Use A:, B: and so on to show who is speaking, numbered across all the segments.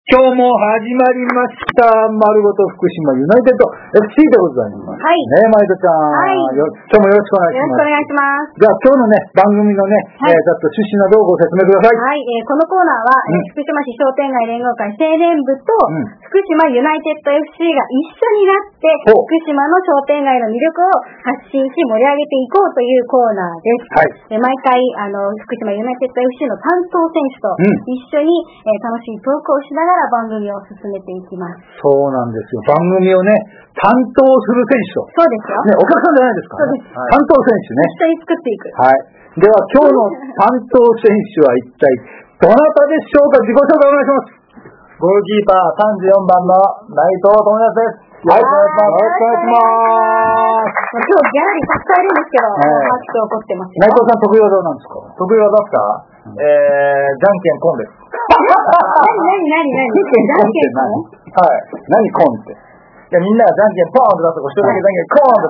A: 今日も始まりました。丸ごと福島ユナイテッド FC でございます。
B: はい。
A: ね、前田ちゃん。はい。今日もよろしくお願いします。
B: よろしくお願いします。
A: じゃあ今日のね、番組のね、
B: はい、
A: ざっと趣旨などをご説明ください。
B: はい。このコーナーは、福島市商店街連合会青年部と、福島ユナイテッド FC が一緒になって、福島の商店街の魅力を発信し盛り上げていこうというコーナーです。はい。毎回、福島ユナイテッド FC の担当選手と一緒に、楽しいトークをしながら番組を進めていきます。
A: そうなんですよ。番組をね、担当する選手と。
B: そうですよ。
A: ね、お客さんじゃないですからね。そうです。担当選手ね。
B: 一緒に作っていく。
A: はい。では今日の担当選手は一体どなたでしょうか。自己紹介お願いします。
C: ゴールキーパー34番の内藤智康です。
A: よろしくお願いします。
B: 今日ギャラリーたくさんいるんですけど、拍手起こってますよ。
A: 内藤さん得意技なんですか。
C: 得意技ですか、じゃんけんコンです。
B: 何じゃんけんコン？
C: はい。
A: 何コンって。
C: いや、みんながじゃんけんポーンって出すと、一人だけじゃんけんコーン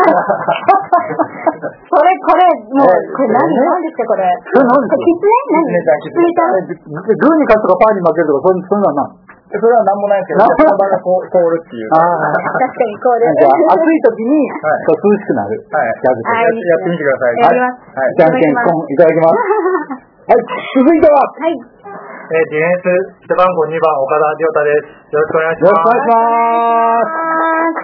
C: って出す。
B: これ、もう、これ何ですか、これ。
A: それ何ですか？
B: キツネ
A: グーに勝つとかパーに負けるとか、そういうのは何？
C: それは何もないんですけど、看板が凍るっていう。
B: 確かに凍る。
A: じゃあ、暑い時に、涼しくなる。
C: はい。やってみてください。
B: やります。
A: はい。じゃんけんコンいただきます。はい。続いては。
B: はい。
C: ディフェンス背番号2番岡田亮太です。よろしくお願いします。
A: よろしくお願いします。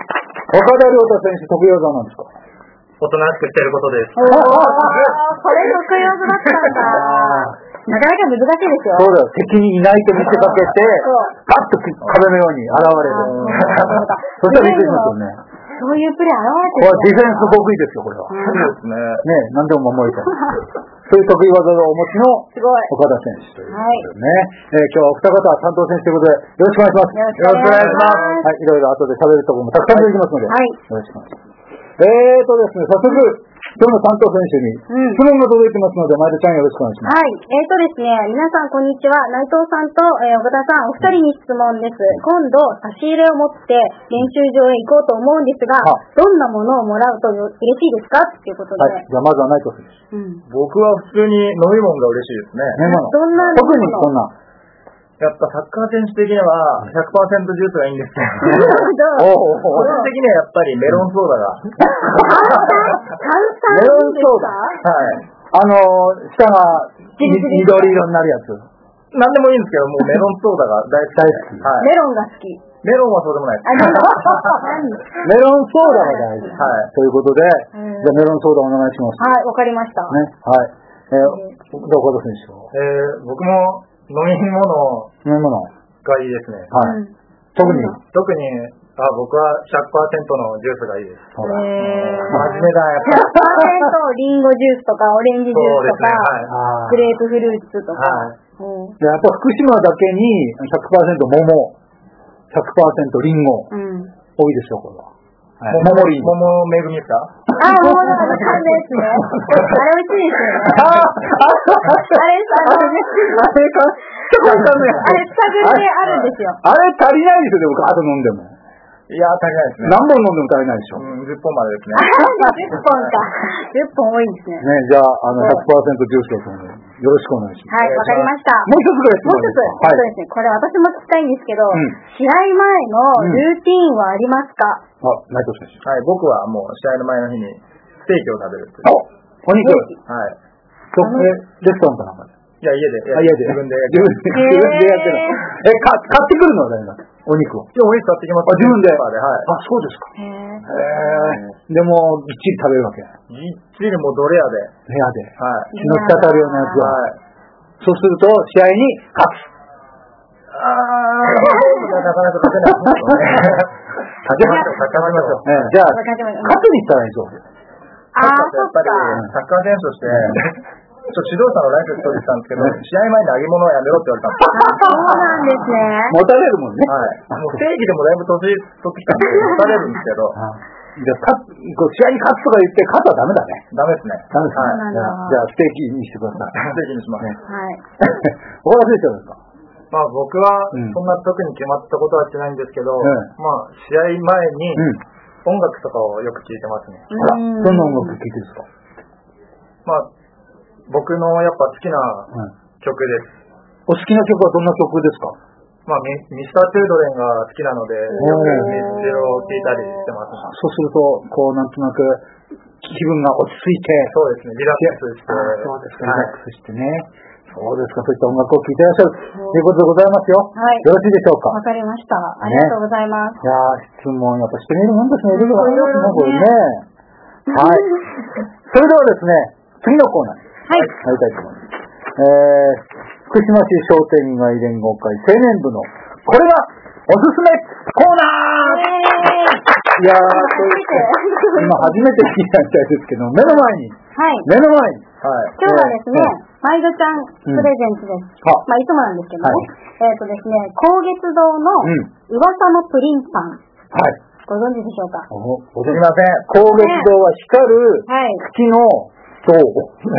A: 岡田亮太選手得意技なんですか？
C: おとなしくしてることです。
B: これ得意技だったんだ。なかなか難しいですよ。
A: そうだよ。敵にいないと見せかけて、パッと壁のように現れる。そしたらびっくりしますよね。
B: そういうプレー現れてる。
A: これディフェンス得意ですよ、これは。
C: そうですね。
A: ね、何でも守りたい。そういう得意技をお持ちの岡田選手ということでね。今日はお二方担当選手ということで、よろしくお願いします。
B: よろしくお願いします。
A: はい、いろいろ後で喋るところもたくさん出てきますので、よろしくお願いします。ですね、早速、今日の担当選手に質問が届いてますので、前田ちゃんよろしくお願いします。
B: はい。ですね、皆さんこんにちは。内藤さんと、岡田さん、お二人に質問です。今度、差し入れを持って練習場へ行こうと思うんですが、どんなものをもらうと嬉しいですかっていうことで。
A: はい。じゃあまずは内藤選手。
C: 僕は普通に飲み物が嬉しいですね。
B: どんな
A: 特にこんな。
C: やっぱサッカー選手的には 100% ジュースがいいんですけど、個人的にはやっぱりメロンソーダが。
B: メ
A: ロンソーダ？はい。下が緑色になるやつ。
C: なんでもいいんですけど、もうメロンソーダが大好き。はい。
B: メロンが好き。
C: メロンはそうでもないです。
A: メロンソーダが大事。はい。ということで、じゃあメロンソーダお願いします。
B: はい、わかりました。
A: ね。はい。岡田選手は。
C: 僕も飲み物がいいですね。
A: はい。特に
C: 僕は 100% のジュースがいいです。
A: 真面
C: 目だ、やっぱり。
B: 100% リンゴジュースとか、オレンジジュースとか、グレープフルーツとか。
A: やっぱ福島だけに 100% 桃、100% リンゴ、多いでしょう、これは。
C: 桃めぐみですか？
B: 桃の感じですね。あれ美味しいですよね。あれ、スタグルであるんですよ。
A: あれ足りないですよ、でも、あと飲んでも。
C: いや、足りないですね。
A: 何本飲んでも足りないでしょ。
C: 10本までですね。
B: 10本か。10本多いんですね。
A: ね、じゃあ、100% ジュースだと思う。よろしくお願いします。
B: はい、わかりました。
A: もう一つぐらい質問です。
B: そうですね。これ私も聞きたいんですけど、試合前のルーティーンはありますか？
A: 内藤選手。
C: はい、僕はもう試合の前の日にステーキを食べるって。
A: お肉。
C: はい。
A: レストランかなんかで。
C: いや、家で。自分でやって
A: るの。買ってくるのは誰だ？お肉を。
C: お肉買ってきます。
A: 自分で。
C: はい。
A: そうですか。でも、ぎっちり食べるわけ。
C: ぎっちりもうドレアで。
A: 部屋で。
C: はい。
A: 血の滴るようなやつは。そうすると、試合に勝つ。
C: なかなか勝てないですよね。勝ちましょう。
A: じゃあ、勝つに行ったらいいぞ。
C: やっぱり、サッカー選手として、指導者のライフストーリーしたんですけど、試合前に揚げ物はやめろって言われたんです。
B: そうなんですね。
A: 持たれるもんね。
C: はい。もう正義でもだいぶ年取ってきたんで、持たれるんですけど。
A: じゃあ、試合に勝つとか言って、勝つはダメだね。
C: ダメですね。
A: ダメですね。じゃあ、ステーキにしてください。
C: ステーキにします。
B: はい。
A: 岡田選手はですか？
C: 僕は、そんな特に決まったことはしてないんですけど、試合前に音楽とかをよく聴いてますね。
A: どんな音楽聴いてるんですか？
C: 僕のやっぱ好きな曲です。
A: お好きな曲はどんな曲ですか？
C: まあ、ミスター・チルドレンが好きなので、よくミスチルを聴いたりしてます。
A: そうすると、こう、なんとなく、気分が落ち着いて。
C: そうですね、リラックスして。
A: そうですか、リラックスしてね。そうですか、そういった音楽を聴いていらっしゃるということでございますよ。
B: はい。
A: よろしいでしょうか。
B: わかりました。ありがとうございます。
A: いや質問やっぱしてみるもんですね。いろいろありますね、これね。はい。それではですね、次のコーナーに入りたいと思います。福島市商店街連合会青年部のこれがおすすめコーナー。いや今初めて聞いたみたいですけど、目の前に、
B: 今日はですね、マイドちゃんプレゼンツです。まあいつもなんですけどね。ですね、高月堂の噂のプリンパン。ご存知でしょうか。
A: すみません。高月堂は光る月の銅。光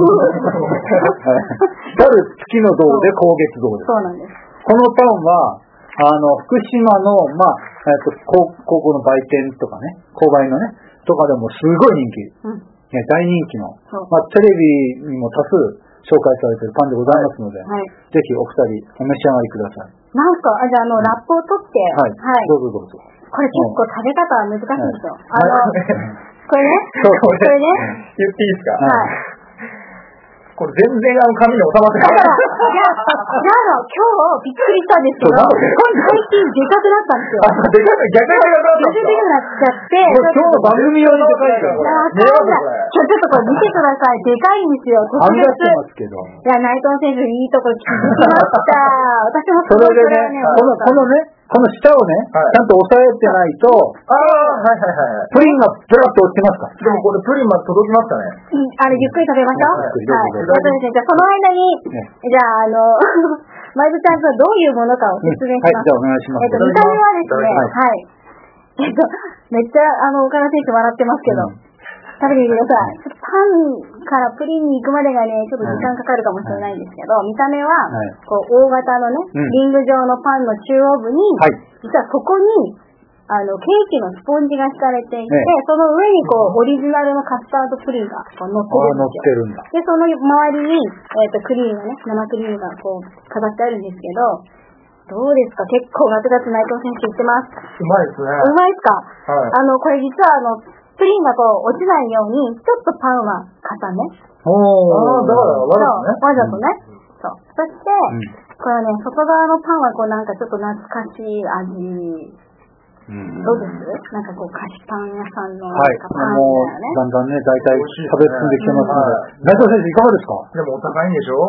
A: る月の銅で高月堂です。
B: そうなんです。
A: このパンは、福島の、高校の売店とかね、購買のね、とかでもすごい人気。大人気の、テレビにも多数紹介されているパンでございますので、ぜひお二人お召し上がりください。
B: なんか、じゃあラップを取って、
A: どうぞ。
B: これ結構食べ方は難しいんですよ。これね。
C: 言っていいですか？これ全然紙に収まってない。
B: だから、今日びっくりしたんですけど、最近でかくなったんですよ。
C: 逆に
B: でかくなっちゃって、
A: 今日の番組用にでかいから。
B: ちょっとこれ見てください。でかいんですよ。
A: はみ出してますけど。
B: いや、内藤選手いいとこ気づきました。私も
A: それでね、この下をね、ちゃんと押さえてないと、プリンがずらっと落ちますか？
C: でもこれプリンまで届きましたね。
B: ゆっくり食べましょう。じゃあその間に、じゃあマイブちゃんとどういうものかを説明します。
A: じゃあお願いします。
B: 見た目はですね、めっちゃ岡田選手笑ってますけど、食べてみてください。パンからプリンに行くまでがね、ちょっと時間かかるかもしれないんですけど、見た目は、こう、大型のね、リング状のパンの中央部に、実はそこに、ケーキのスポンジが敷かれていて、その上にこう、オリジナルのカスタードプリンがこう乗ってるんですよ。で、その周りに、クリームがね、生クリームがこう、飾ってあるんですけど、どうですか？結構ガツガツ内藤選手言ってます。
C: うまいですね。
B: うまいですか？これ実はプリンがこう落ちないように、ちょっとパンは固め。
C: だから
B: わざとね。そう。そして、これね、外側のパンはこうなんかちょっと懐かしい味。どうです？なんかこう菓子パン屋さんのパンみたいなね。
A: だんだんね、大体食べ進んできてますので。内藤選手いかがですか？
C: でもお高いんでしょ？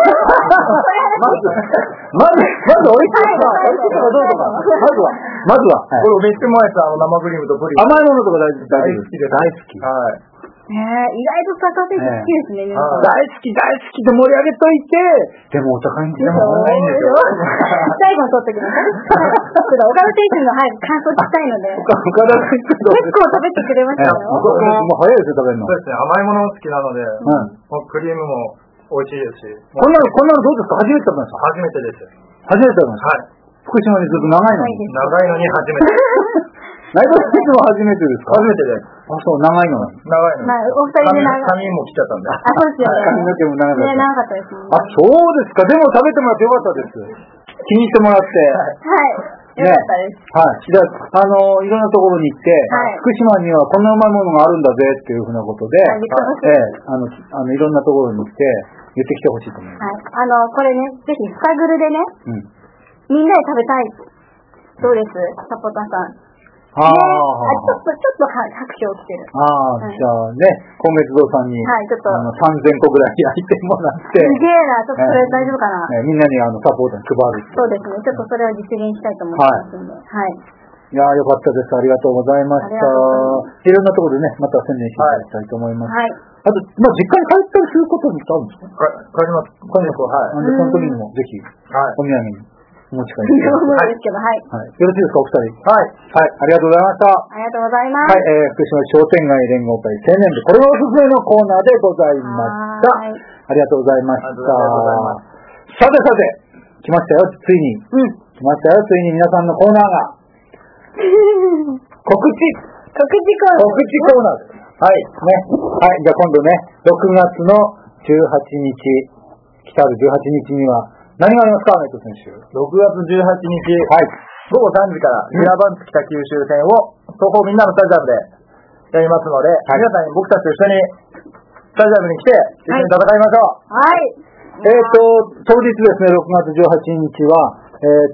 A: まず美味しいかどうとか。まずは。
C: これめっちゃうまいです、生クリームとプリン。
A: 甘いものとか大好きです。大好き。
B: 意外と坂選手好きですね、
A: 大好きで盛り上げといて、でもお高いんですよ。
B: 最後に取ってください。岡田選手の感想聞きたいので。
A: 岡田選手
B: 結構食べてくれましたよ。
A: もう早いですよ、食べるの。
C: そうですね、甘いもの好きなので、クリームも美味しいですし。
A: こんなのどうですか？初めて食べました？
C: 初めてです。
A: 初めて食べました。福島にずっと長いのに初めて。内藤選手も初めてですか？
C: 初めてです。
A: そう、長いの。
B: お二人で
C: 髪も来ちゃったんで。
B: そうですよね。
A: 髪の毛も長かった。
B: 長かったですね。
A: そうですか。でも食べてもらってよかったです。気に入ってもらって。
B: よかったです。
A: じゃあ、いろんなところに行って、福島にはこんなうまいものがあるんだぜっていうふうなことで、いろんなところに行って言ってきてほしいと思います。
B: これね、ぜひスタグルでね、みんなで食べたい。どうです？サポーターさん。ちょっと拍手をしてる。
A: じゃあね、今月堂さんに、3000個ぐらい焼いてもらって。
B: すげえな、ちょっとそれ大丈夫かな。
A: みんなにサポーターに配る。
B: そうですね、ちょっとそれを実現したいと思いますので。
A: いやよかったです。ありがとうございました。いろんなところでね、また宣伝していただきたいと思います。あと、実家に帰ったりすることってあるんですか？
C: 帰ります。
A: その時にもぜひ、お土産に。お持ち帰り
B: ですけど、
A: よろしいですか、お二人。ありがとうございました。
B: ありがとうございます。
A: 福島商店街連合会青年部、これがおすすめのコーナーでございました。ありがとうございました。さて、来ましたよ、ついに。来ましたよ、ついに皆さんのコーナーが。告知コーナーです。じゃあ今度ね、6月の18日、来たる18日には、 何がありますか、内藤選手。
C: 6月18日、
A: はい。
C: 午後3時からミラバンツ北九州戦を東邦みんなのスタジアムでやりますので、皆さんに僕たちと一緒にスタジアムに来て一緒に戦いましょう。
B: はい。
A: 当日ですね、6月18日は、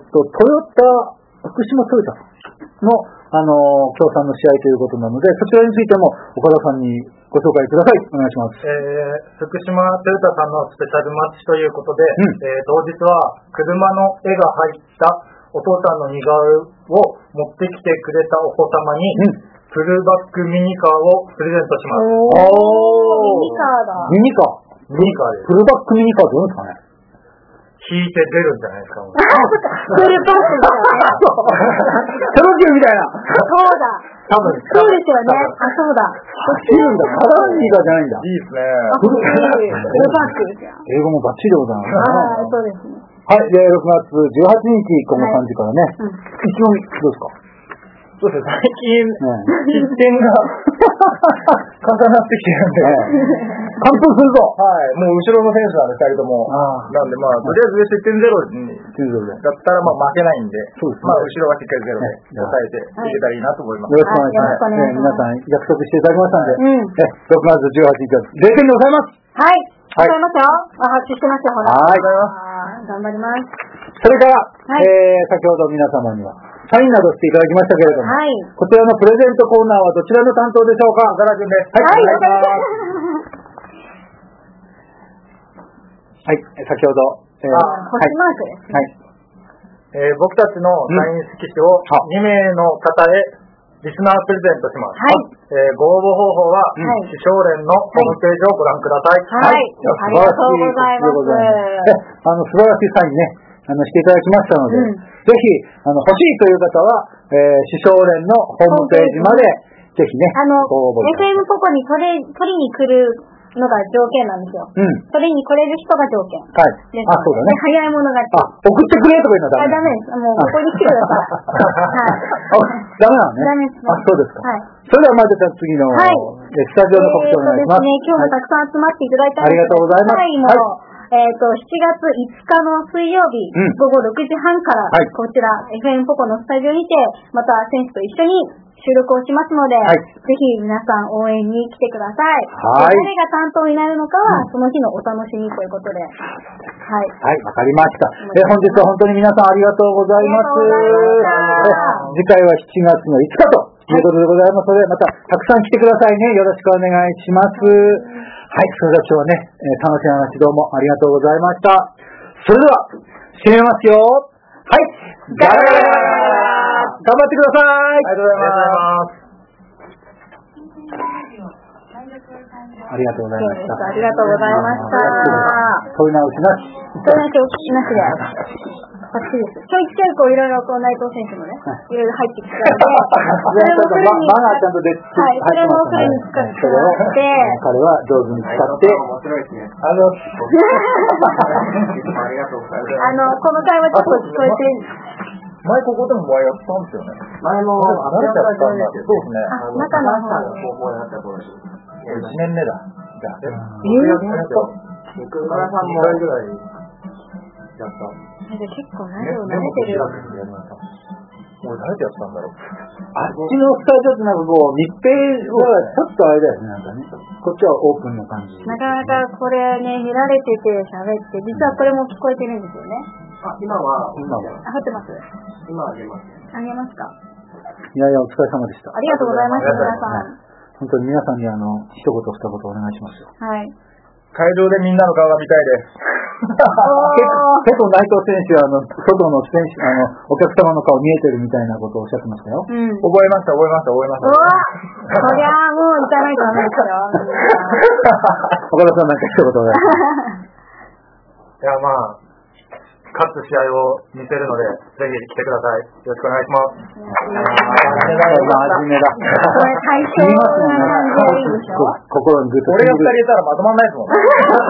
A: 福島トヨタの、協賛の試合ということなので、そちらについても岡田さんにご紹介ください。お願いします。
C: 福島トヨタさんのスペシャルマッチということで、当日は車の絵が入ったお父さんの似顔絵を持ってきてくれたお子様に、フルバックミニカーをプレゼントします。
B: ミニカーだ。
A: ミニカーです。フルバックミニカーどうですかね。
C: 引いて出るんじゃないですか。
B: フルバックだね。
A: トロキューみたいな。
B: そうだ。
C: 多分
B: そうですよね。そうだ。
A: 走るんだ。カラーニーがじゃないんだ。
C: いいですね。
B: フルバックですよ。
A: 英語もバッチリでございます。
B: そうですね。
A: はい。で、6月18日、この3時からね。意気込み、どうですか。
C: そうですね、最近、失点が重なってきてるんで、
A: 完封するぞ。
C: はい、もう後ろの選手なんで、2人とも。なんで、とりあえず失点ゼロだったら、負けないんで、後ろはしっかりゼロで抑えていけたらいいなと思います。
A: よろしくお願いします。皆さん、約束していただきましたんで、6月18日は0点でございます。
B: はい。ございますよ。発注してますよ、ほら。
A: はい。
B: 頑張ります。
A: それから、先ほど皆様には、サインなどしていただきましたけれども、こちらのプレゼントコーナーはどちらの担当でしょうか。岡田君です。はい、お願いします。はい、先ほど。
B: 星マークですね。
C: はい。僕たちのサイン色紙を2名の方へリスナープレゼントします。はい。ご応募方法は、市商連のホームページをご覧ください。
B: はい。ありがとうございます。
A: 素晴らしいサインね。していただきましたので、ぜひ、欲しいという方は、市商連のホームページまで、ぜひね、
B: ご応募ください。FM ポコに取りに来るのが条件なんですよ。取りに来れる人が条件。
A: はい。そうだね。
B: 早い者勝ち。
A: 送ってくれとか言うのはダメ。
B: ダメです。もう、ここに来てください。はい。
A: ダメなのね。
B: ダメです。
A: そうですか。
B: はい。
A: それではまず次の、スタジオの告知をお願いします。
B: 今日もたくさん集まっていただいたんです。
A: ありがとうございます。
B: 7月5日の水曜日、午後6時半から、こちら、FM ポコのスタジオにて、また選手と一緒に収録をしますので、ぜひ皆さん応援に来てください。誰が担当になるのかは、その日のお楽しみということで。はい。
A: はい、わかりました。本日は本当に皆さんありがとうございます。次回は7月の5日ということでございますので、またたくさん来てくださいね。よろしくお願いします。はい、それでは今日はね、楽しい話どうもありがとうございました。それでは、締めますよ。はい、ガラガラ頑張ってください。
C: ありがとうございます。
A: ありがとうございました。
B: ありがとうございました。
A: 問い直しなし。
B: 問い直しお聞きなしで。こっちです。ちょいちょいいろいろ内藤選手もね、いろいろ入ってきたので、
A: マナーちゃんと出て
B: それもそれに使って、
A: 彼は上手に使って、
C: 面白いですね。ありがとうございます。
B: この会話ちょっと聞こえて、
C: 前ここでもやったんですよね。前も慣れちゃったんだけど、そうですね。
B: 中の
C: 高校になった頃に。1年目だ。じゃあ、
B: 岡
C: 田さんも2回ぐらいやった。
B: 結構ラジオ慣れてる。
C: 俺誰でやったんだろう。
A: あっちのスタジオってなんかこう、密閉はちょっとあれだよね、なんかね。こっちはオープンな感じ。
B: なかなかこれね、見られてて喋って、実はこれも聞こえてるんですよね。
C: 今は。
B: 入ってます。
C: 今あげます。
B: あげますか。
A: いやいや、お疲れ様でした。
B: ありがとうございました、皆さん。
A: 本当に皆さんに一言二言お願いしますよ。
B: はい。
C: 会場でみんなの顔が見たいです。
A: 結構内藤選手は外の選手お客様の顔見えてるみたいなことをおっしゃってましたよ。
C: 覚えました。
B: そりゃあもう行かないとダメですよ。
A: 岡田さんなんか一言お願いします。
C: いや勝つ試合を見せるので、ぜひ来てください。よろしくお願いします。
A: 真面目だ。
B: これ対象な感じでいいでしょ。
A: 心にグッと。
C: 俺が2人いたらまとまんないですもん。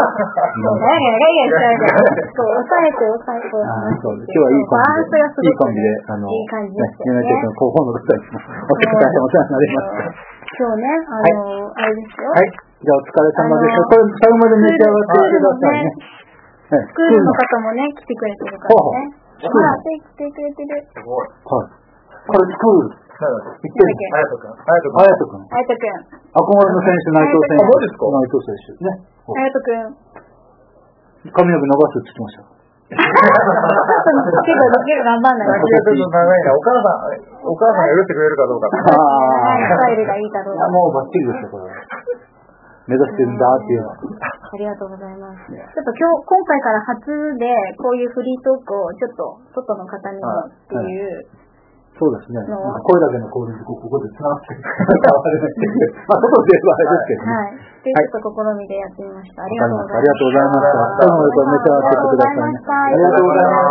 B: 抑えて。
A: 今日はいいコンビで、
B: いい感じです
A: ユナイテッドの広報の方にお世話になりました。
B: 今日ね、あれですよ。
A: はい。じゃあお疲れ様でした。これ最後まで召し上がってくださいね。
B: スクールの方もね、来てくれてるからね。ほら、来てくれてる。
C: すごい。
A: はい。これスクール。行ってる。
C: あやとくん。
A: あやとくん。
B: あやとくん。
A: 憧れの選手、内藤選手。
C: マジですか？
A: 内藤選手。ね。
B: あやとくん。
A: 髪の毛伸ばすって言ってました。
B: 結構頑張んない。
C: ちょっと長いな。お母さんが許してくれるかどうか。
B: スタイルがいいかどうか。
A: もうバッチリですよ、これ。目指してるんだっていうのは。
B: ありがとうございます。ちょっと今回から初で、こういうフリートークをちょっと、外の方にもっていう。
A: そうですね。声だけの交流でここで繋がってる。まあ、外で言えばあれですけどね。
B: はい。で、ちょっと試みでやってみました。ありがとうございます。
A: ありがとうございました。最後まで召し上がってくださいね。
B: ありがとうございました。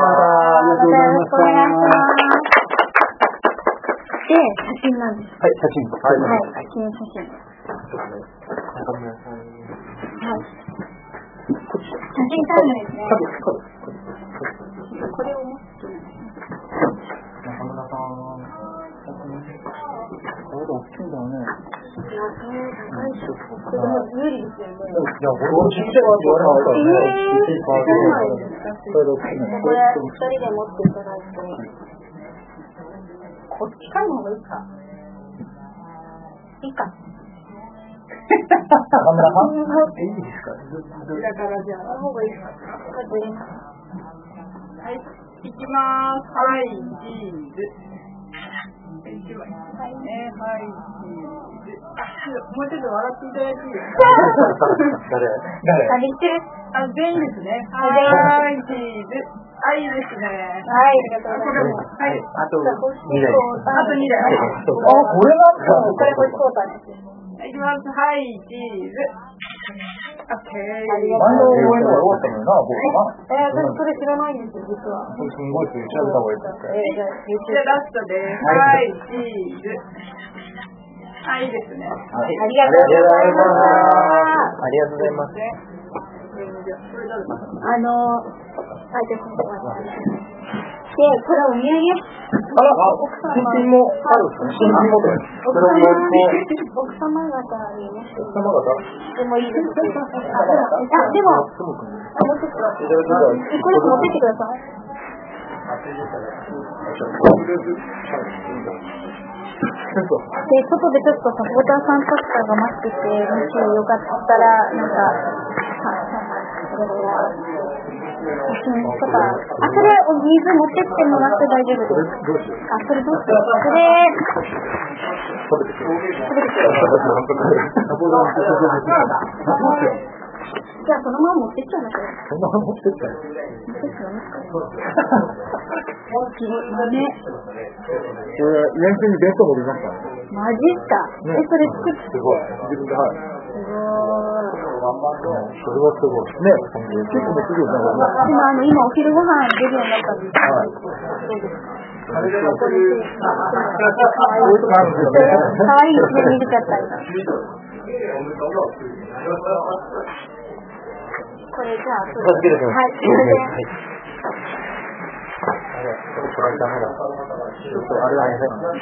B: ありがとうございました。またよろしくお願いします。で、写真なんです。
A: はい、写真。
B: はい、記念写真。はい。写真タイムですね。これを持って
A: 中村さん、これ大きいんだね。
B: いや、高いし、これも無理ですよね。
C: いや、俺もちっちゃいって言われましたよね。
B: これ、二人で持っていただいて、こっちからの方がいいか。いいか。
C: 中村さん？いいですか？
B: だからじゃあ、方がいいか。
D: はい、いきまーす。はい、チーズ。はい、チーズ。もうちょっと笑っていただいていいですか？
C: 誰？
D: 全員ですね。はい、チーズ。はい、いいですね。
B: はい、ありがとうございます。
D: はい。
C: あと2台。
D: あと2台。
C: あ、これなんか。
B: これ星交代です。
D: いきます。はい、チーズ。オッケー。
B: ありが
C: 前
B: とう
C: の応援の方が多かったのよな、僕は。
B: 私それ知らないんですよ、実は。
C: すごい調べた方がいいですか？
D: じゃあラストです。はい、チーズ。はい、いいですね。
B: ありがとうございます。
C: ありがとうございます。
B: で、これお土産。
C: あら、新品もあるんですか？新品もです。
B: 奥様方にね。
C: 奥様方？
B: でもいいです。でも、これ持ってってください。で、外でちょっとサポーターさんとかが待ってて、もしよかったら、なんか、写真とか、それお水持ってってもらって大丈夫です。それどうしよう。それ、食べてくれ。じゃあそのまま持ってっちゃいましょう。
C: そのまま持ってっちゃう。
B: 持ってっちゃいますか？
C: 練習に弁当持りましたね。
B: マジっすか？それ作って。
C: すごい。自分で、はい。
B: すごい。
C: それはすごい。ね、結構するよね。
B: 今お昼ご飯出るようになったんですけど、
C: はい。
B: どうですか？
C: こういうとこあるんですよね。
B: かわいいですね、見れちゃったり。これじゃあ、はい、それで。
C: あれはね。